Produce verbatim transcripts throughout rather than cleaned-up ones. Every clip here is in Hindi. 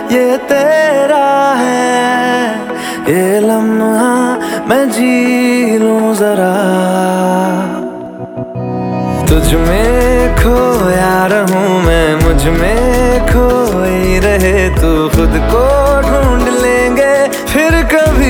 ये तेरा है, ये लम्हा मैं जी लूं जरा। तुझ में खोया रहूं मैं, मुझ में खोई रहे तू, खुद को ढूंढ लेंगे फिर कभी।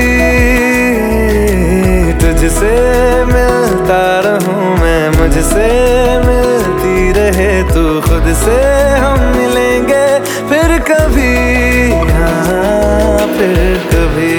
तुझसे मिलता रहूं मैं, मुझसे मिलती रहे तू, खुद से हम मिलेंगे फिर कभी, हाँ फिर कभी।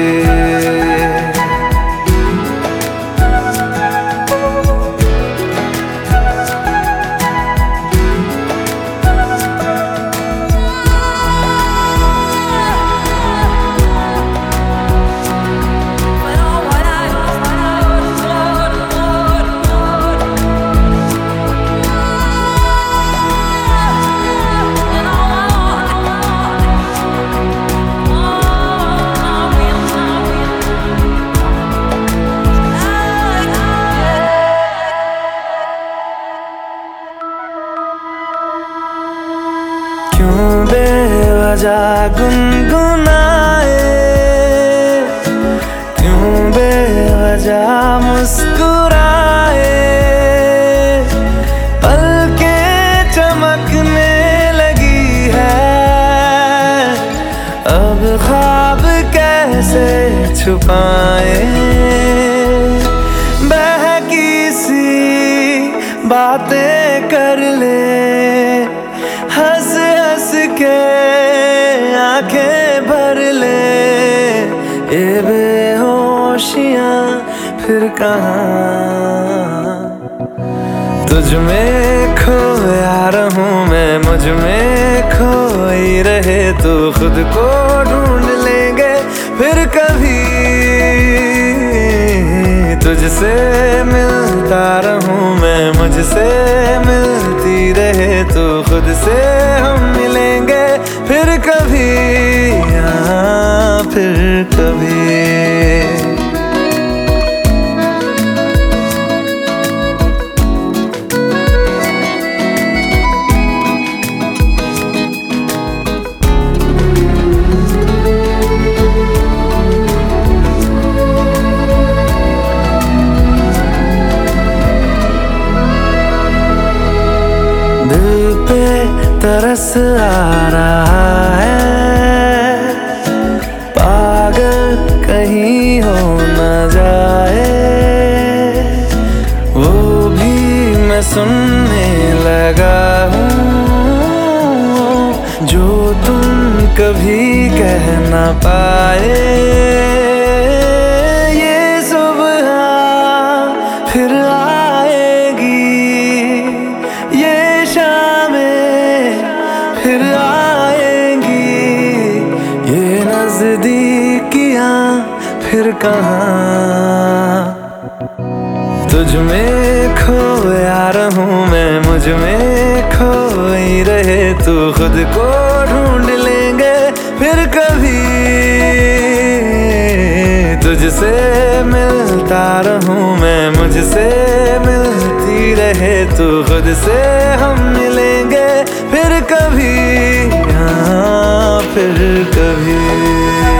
क्यों बेवजह गुनगुनाए, क्यों बेवजह मुस्कुराए, पलकें चमकने लगी है, अब ख्वाब कैसे छुपाए। बहकी सी बातें कर ले, हंस हंस के आंखें भर ले, ये बेहोशियां फिर कहाँ। तुझ में खोया रहूं मैं, मुझ में खोई रहे तू, खुद को ढूंढ लेंगे फिर कभी। तुझसे मिलता रहूं मैं, मुझसे मिलती रहे तू, खुद से हम मिलेंगे फिर कभी, हाँ फिर कभी। दिल पे तरस आ रहा है, पागल कहीं हो न जाए, वो भी मैं सुनने लगा हूँ, जो तुम कभी कह न पाए। ये सुबह फिर आएगी, ये शामें फिर आएंगी, ये नजदीकियां फिर कहाँ। तुझ में खोया रहूं मैं, मुझ में खोई रहे तू, खुद को ढूंढ लेंगे फिर कभी। तुझसे मिलता रहूं मैं, मुझसे मिलती रहे तू, खुद से हम मिलेंगे फिर कभी, हाँ फिर कभी।